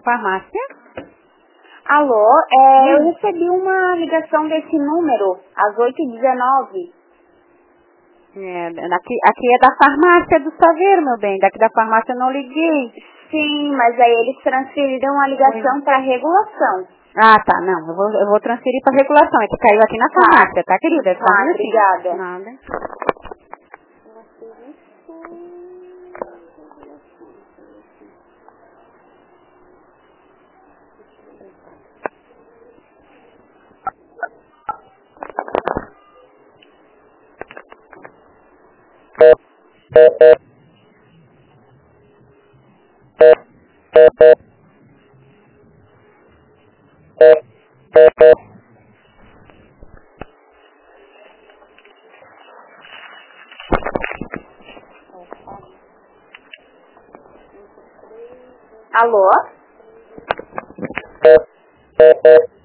farmácia? Alô, eu recebi uma ligação desse número, às 8h19. Aqui é da farmácia do Saveiro, meu bem. Daqui da farmácia eu não liguei. Sim, mas aí eles transferiram a ligação para regulação. Ah, tá, não. Eu vou transferir para regulação. É que caiu aqui na farmácia, tá, querida? Só um minutinho. Obrigada. Nada. Alô?